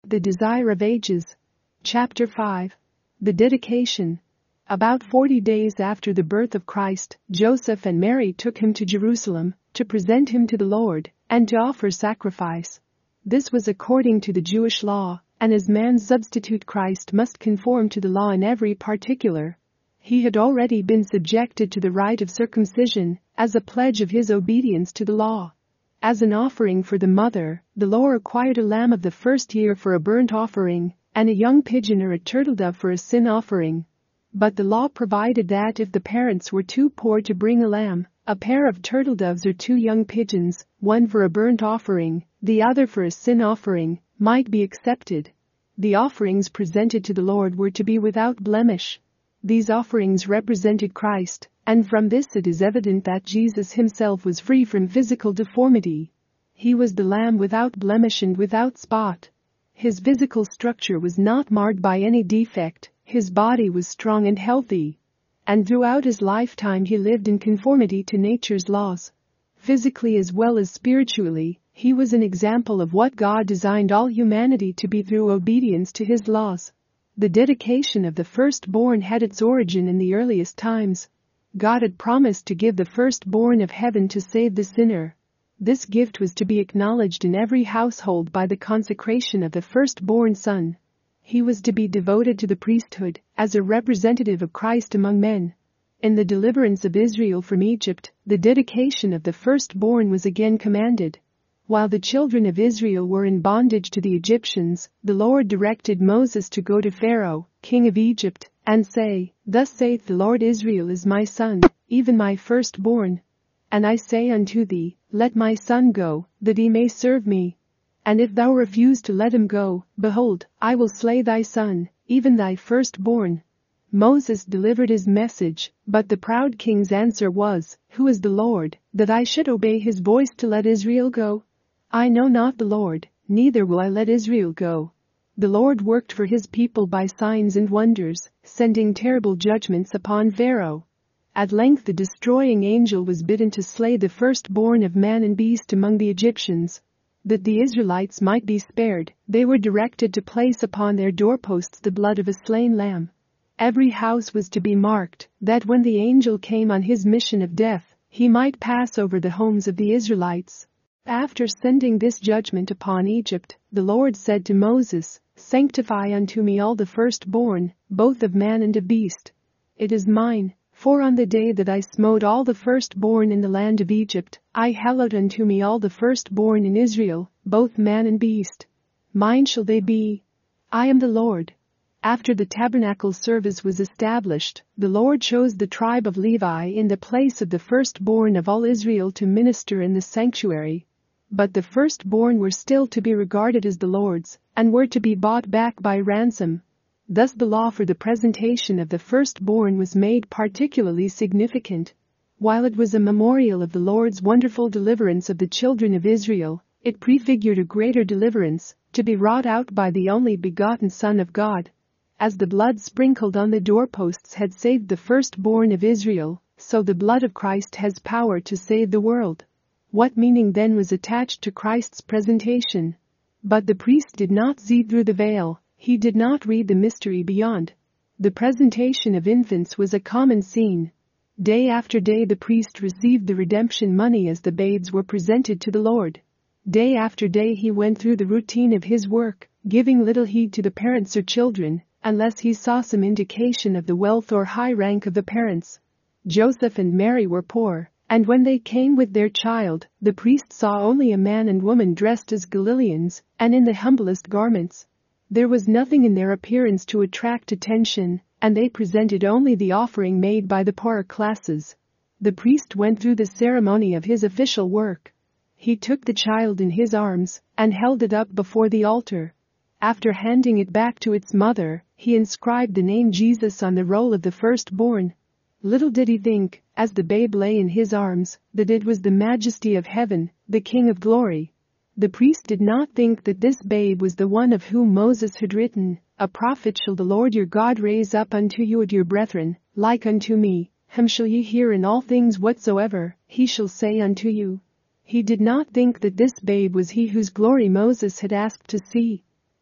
The Desire of Ages. Chapter 5. The Dedication. About 40 days after the birth of Christ, Joseph and Mary took him to Jerusalem to present him to the Lord and to offer sacrifice. This was according to the Jewish law, and as man's substitute Christ must conform to the law in every particular. He had already been subjected to the rite of circumcision as a pledge of his obedience to the law. As an offering for the mother, the law required a lamb of the first year for a burnt offering and a young pigeon or a turtle-dove for a sin offering. But the law provided that if the parents were too poor to bring a lamb, a pair of turtle-doves or 2 young pigeons, one for a burnt offering, the other for a sin offering, might be accepted. The offerings presented to the Lord were to be without blemish. These offerings represented Christ, and from this it is evident that Jesus himself was free from physical deformity. He was the Lamb without blemish and without spot. His physical structure was not marred by any defect, his body was strong and healthy. And throughout his lifetime he lived in conformity to nature's laws. Physically as well as spiritually, he was an example of what God designed all humanity to be through obedience to his laws. The dedication of the firstborn had its origin in the earliest times. God had promised to give the firstborn of heaven to save the sinner. This gift was to be acknowledged in every household by the consecration of the firstborn son. He was to be devoted to the priesthood as a representative of Christ among men. In the deliverance of Israel from Egypt, the dedication of the firstborn was again commanded. While the children of Israel were in bondage to the Egyptians, the Lord directed Moses to go to Pharaoh, king of Egypt, and say, "Thus saith the Lord, Israel is my son, even my firstborn. And I say unto thee, let my son go, that he may serve me. And if thou refuse to let him go, behold, I will slay thy son, even thy firstborn." Moses delivered his message, but the proud king's answer was, "Who is the Lord, that I should obey his voice to let Israel go? I know not the Lord, neither will I let Israel go." The Lord worked for his people by signs and wonders, sending terrible judgments upon Pharaoh. At length the destroying angel was bidden to slay the firstborn of man and beast among the Egyptians. That the Israelites might be spared, they were directed to place upon their doorposts the blood of a slain lamb. Every house was to be marked, that when the angel came on his mission of death, he might pass over the homes of the Israelites. After sending this judgment upon Egypt, the Lord said to Moses, "Sanctify unto me all the firstborn, both of man and of beast. It is mine, for on the day that I smote all the firstborn in the land of Egypt, I hallowed unto me all the firstborn in Israel, both man and beast. Mine shall they be. I am the Lord." After the tabernacle service was established, the Lord chose the tribe of Levi in the place of the firstborn of all Israel to minister in the sanctuary. But the firstborn were still to be regarded as the Lord's, and were to be bought back by ransom. Thus the law for the presentation of the firstborn was made particularly significant. While it was a memorial of the Lord's wonderful deliverance of the children of Israel, it prefigured a greater deliverance, to be wrought out by the only begotten Son of God. As the blood sprinkled on the doorposts had saved the firstborn of Israel, so the blood of Christ has power to save the world. What meaning then was attached to Christ's presentation? But the priest did not see through the veil, he did not read the mystery beyond. The presentation of infants was a common scene. Day after day the priest received the redemption money as the babes were presented to the Lord. Day after day he went through the routine of his work, giving little heed to the parents or children, unless he saw some indication of the wealth or high rank of the parents. Joseph and Mary were poor, and when they came with their child, the priest saw only a man and woman dressed as Galileans, and in the humblest garments. There was nothing in their appearance to attract attention, and they presented only the offering made by the poorer classes. The priest went through the ceremony of his official work. He took the child in his arms and held it up before the altar. After handing it back to its mother, he inscribed the name Jesus on the roll of the firstborn. Little did he think, as the babe lay in his arms, that it was the majesty of heaven, the King of glory. The priest did not think that this babe was the one of whom Moses had written, "A prophet shall the Lord your God raise up unto you of your brethren, like unto me, him shall ye hear in all things whatsoever he shall say unto you." He did not think that this babe was he whose glory Moses had asked to see.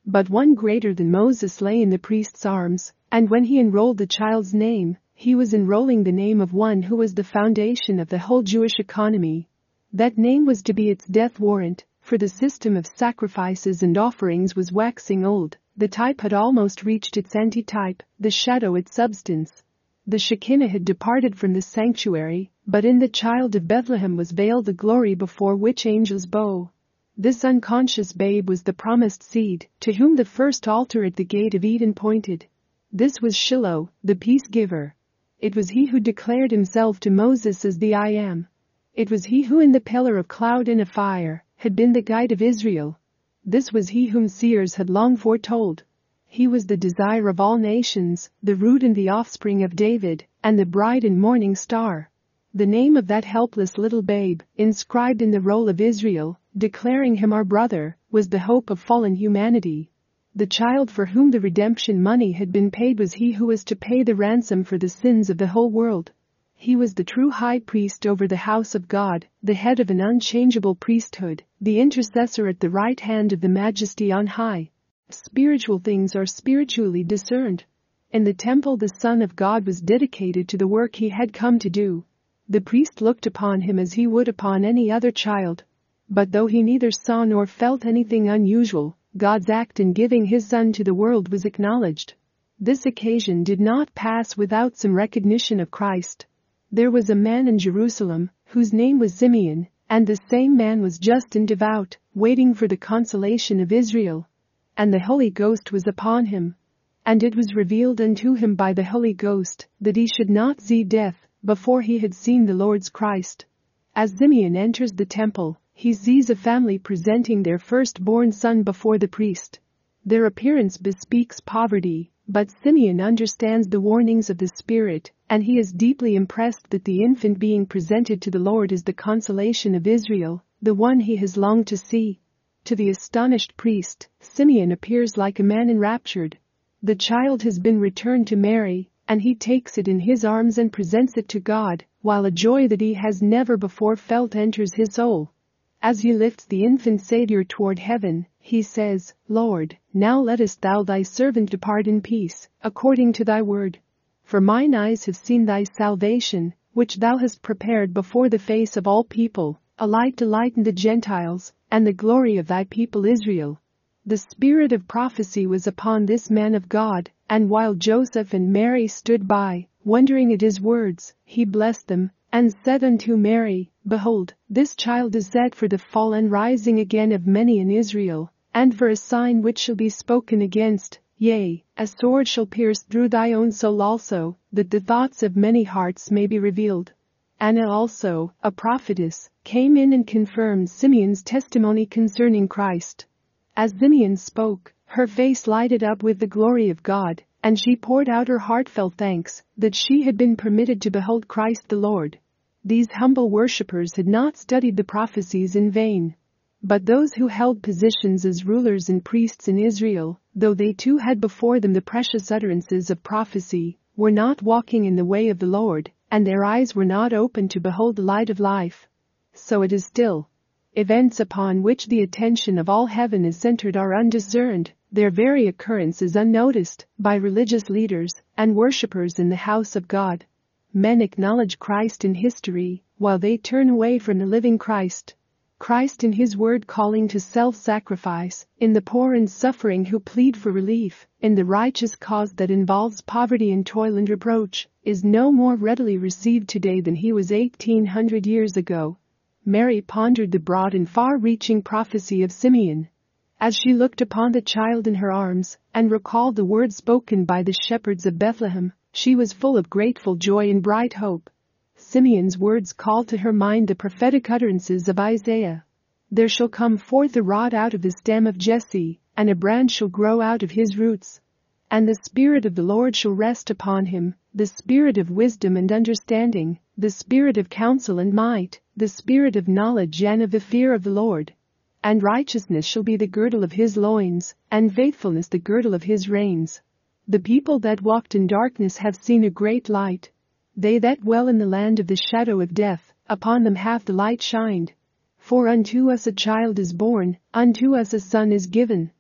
But one greater than Moses lay in the priest's arms, and when he enrolled the child's name, he was enrolling the name of one who was the foundation of the whole Jewish economy. That name was to be its death warrant, for the system of sacrifices and offerings was waxing old, the type had almost reached its antitype, the shadow its substance. The Shekinah had departed from the sanctuary, but in the child of Bethlehem was veiled the glory before which angels bow. This unconscious babe was the promised seed, to whom the first altar at the gate of Eden pointed. This was Shiloh, the peace-giver. It was he who declared himself to Moses as the I Am. It was he who in the pillar of cloud and of fire had been the guide of Israel. This was he whom seers had long foretold. He was the desire of all nations, the root and the offspring of David, and the bright and morning star. The name of that helpless little babe, inscribed in the roll of Israel, declaring him our brother, was the hope of fallen humanity. The child for whom the redemption money had been paid was he who was to pay the ransom for the sins of the whole world. He was the true high priest over the house of God, the head of an unchangeable priesthood, the intercessor at the right hand of the Majesty on high. Spiritual things are spiritually discerned. In the temple the Son of God was dedicated to the work he had come to do. The priest looked upon him as he would upon any other child. But though he neither saw nor felt anything unusual, God's act in giving his Son to the world was acknowledged. This occasion did not pass without some recognition of Christ. There was a man in Jerusalem, whose name was Simeon, and the same man was just and devout, waiting for the consolation of Israel. And the Holy Ghost was upon him. And it was revealed unto him by the Holy Ghost, that he should not see death, before he had seen the Lord's Christ. As Simeon enters the temple, he sees a family presenting their firstborn son before the priest. Their appearance bespeaks poverty, but Simeon understands the warnings of the Spirit, and he is deeply impressed that the infant being presented to the Lord is the consolation of Israel, the one he has longed to see. To the astonished priest, Simeon appears like a man enraptured. The child has been returned to Mary, and he takes it in his arms and presents it to God, while a joy that he has never before felt enters his soul. As he lifts the infant Savior toward heaven, he says, Lord, now lettest thou thy servant depart in peace, according to thy word. For mine eyes have seen thy salvation, which thou hast prepared before the face of all people, a light to lighten the Gentiles, and the glory of thy people Israel. The spirit of prophecy was upon this man of God, and while Joseph and Mary stood by, wondering at his words, he blessed them, and said unto Mary, Behold, this child is set for the fall and rising again of many in Israel, and for a sign which shall be spoken against, yea, a sword shall pierce through thy own soul also, that the thoughts of many hearts may be revealed. Anna also, a prophetess, came in and confirmed Simeon's testimony concerning Christ. As Simeon spoke, her face lighted up with the glory of God, and she poured out her heartfelt thanks that she had been permitted to behold Christ the Lord. These humble worshippers had not studied the prophecies in vain. But those who held positions as rulers and priests in Israel, though they too had before them the precious utterances of prophecy, were not walking in the way of the Lord, and their eyes were not open to behold the light of life. So it is still. Events upon which the attention of all heaven is centered are undiscerned, their very occurrence is unnoticed by religious leaders and worshippers in the house of God. Men acknowledge Christ in history, while they turn away from the living Christ. Christ in his word calling to self-sacrifice, in the poor and suffering who plead for relief, in the righteous cause that involves poverty and toil and reproach, is no more readily received today than he was 1800 years ago. Mary pondered the broad and far-reaching prophecy of Simeon. As she looked upon the child in her arms, and recalled the words spoken by the shepherds of Bethlehem, she was full of grateful joy and bright hope. Simeon's words called to her mind the prophetic utterances of Isaiah. There shall come forth a rod out of the stem of Jesse, and a branch shall grow out of his roots. And the Spirit of the Lord shall rest upon him, the Spirit of wisdom and understanding, the Spirit of counsel and might, the Spirit of knowledge and of the fear of the Lord. And righteousness shall be the girdle of his loins, and faithfulness the girdle of his reins. The people that walked in darkness have seen a great light. They that dwell in the land of the shadow of death, upon them hath the light shined. For unto us a child is born, unto us a son is given.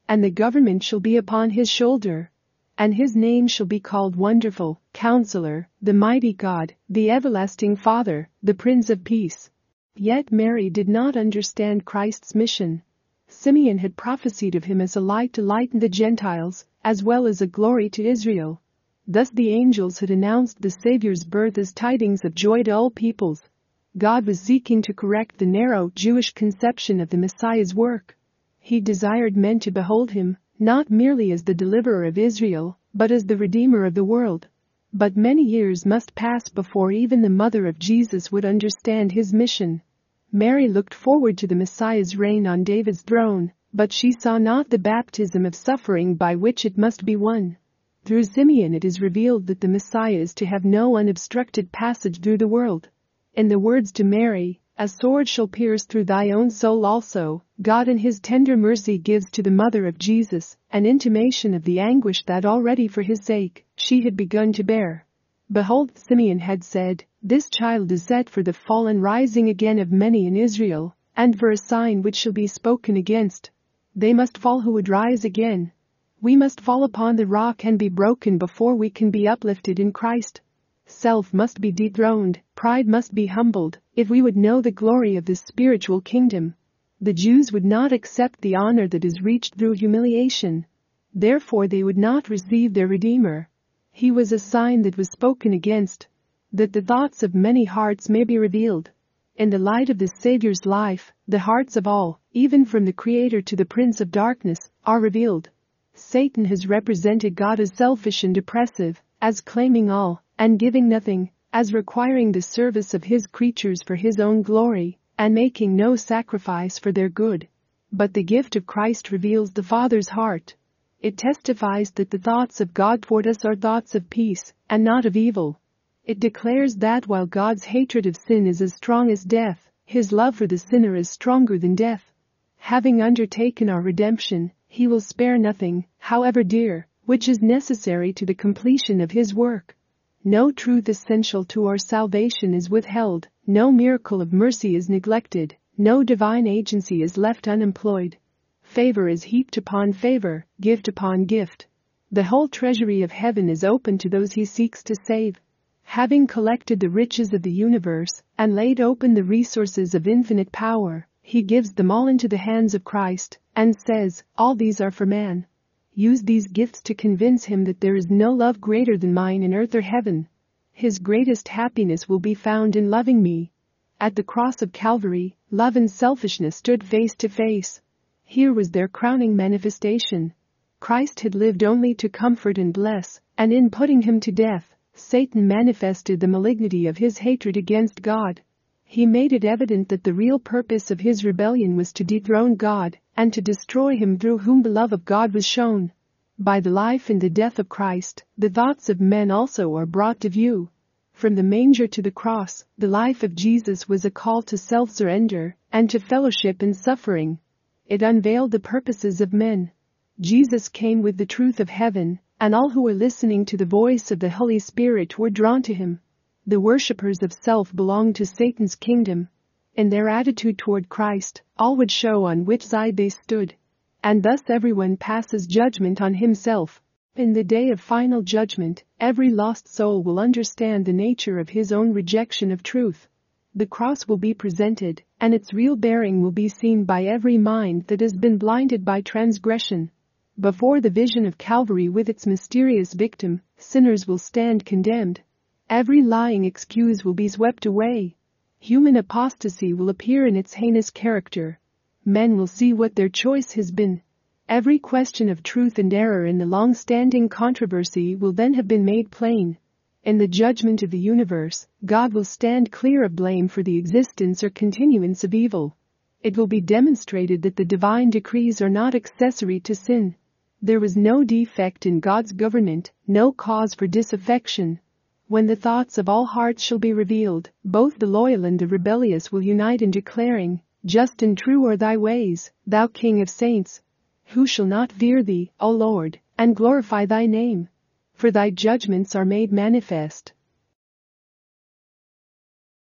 and the government shall be upon his shoulder. And his name shall be called Wonderful, Counselor, the Mighty God, the Everlasting Father, the Prince of Peace. Yet Mary did not understand Christ's mission. Simeon had prophesied of him as a light to lighten the Gentiles, as well as a glory to Israel. Thus the angels had announced the Savior's birth as tidings of joy to all peoples. God was seeking to correct the narrow Jewish conception of the Messiah's work. He desired men to behold him, not merely as the deliverer of Israel, but as the Redeemer of the world. But many years must pass before even the mother of Jesus would understand his mission. Mary looked forward to the Messiah's reign on David's throne, but she saw not the baptism of suffering by which it must be won. Through Simeon it is revealed that the Messiah is to have no unobstructed passage through the world. In the words to Mary, "A sword shall pierce through thy own soul also," God in his tender mercy gives to the mother of Jesus an intimation of the anguish that already for his sake she had begun to bear. Behold, Simeon had said, "This child is set for the fall and rising again of many in Israel, and for a sign which shall be spoken against. They must fall who would rise again. We must fall upon the rock and be broken before we can be uplifted in Christ. Self must be dethroned, pride must be humbled, if we would know the glory of this spiritual kingdom." The Jews would not accept the honor that is reached through humiliation. Therefore they would not receive their Redeemer. He was a sign that was spoken against, that the thoughts of many hearts may be revealed. In the light of the Savior's life, the hearts of all, even from the Creator to the Prince of Darkness, are revealed. Satan has represented God as selfish and oppressive, as claiming all and giving nothing, as requiring the service of his creatures for his own glory, and making no sacrifice for their good. But the gift of Christ reveals the Father's heart. It testifies that the thoughts of God toward us are thoughts of peace, and not of evil. It declares that while God's hatred of sin is as strong as death, his love for the sinner is stronger than death. Having undertaken our redemption, he will spare nothing, however dear, which is necessary to the completion of his work. No truth essential to our salvation is withheld, no miracle of mercy is neglected, no divine agency is left unemployed. Favor is heaped upon favor, gift upon gift. The whole treasury of heaven is open to those he seeks to save. Having collected the riches of the universe and laid open the resources of infinite power, he gives them all into the hands of Christ and says, "All these are for man. Use these gifts to convince him that there is no love greater than mine in earth or heaven. His greatest happiness will be found in loving me." At the cross of Calvary, love and selfishness stood face to face. Here was their crowning manifestation. Christ had lived only to comfort and bless, and in putting him to death, Satan manifested the malignity of his hatred against God. He made it evident that the real purpose of his rebellion was to dethrone God and to destroy him through whom the love of God was shown. By the life and the death of Christ, the thoughts of men also are brought to view. From the manger to the cross, the life of Jesus was a call to self-surrender and to fellowship in suffering. It unveiled the purposes of men. Jesus came with the truth of heaven, and all who were listening to the voice of the Holy Spirit were drawn to him. The worshippers of self belonged to Satan's kingdom. In their attitude toward Christ, all would show on which side they stood. And thus everyone passes judgment on himself. In the day of final judgment, every lost soul will understand the nature of his own rejection of truth. The cross will be presented, and its real bearing will be seen by every mind that has been blinded by transgression. Before the vision of Calvary with its mysterious victim, sinners will stand condemned. Every lying excuse will be swept away. Human apostasy will appear in its heinous character. Men will see what their choice has been. Every question of truth and error in the long-standing controversy will then have been made plain. In the judgment of the universe, God will stand clear of blame for the existence or continuance of evil. It will be demonstrated that the divine decrees are not accessory to sin. There was no defect in God's government, no cause for disaffection. When the thoughts of all hearts shall be revealed, both the loyal and the rebellious will unite in declaring, "Just and true are thy ways, thou King of saints. Who shall not fear thee, O Lord, and glorify thy name? For thy judgments are made manifest."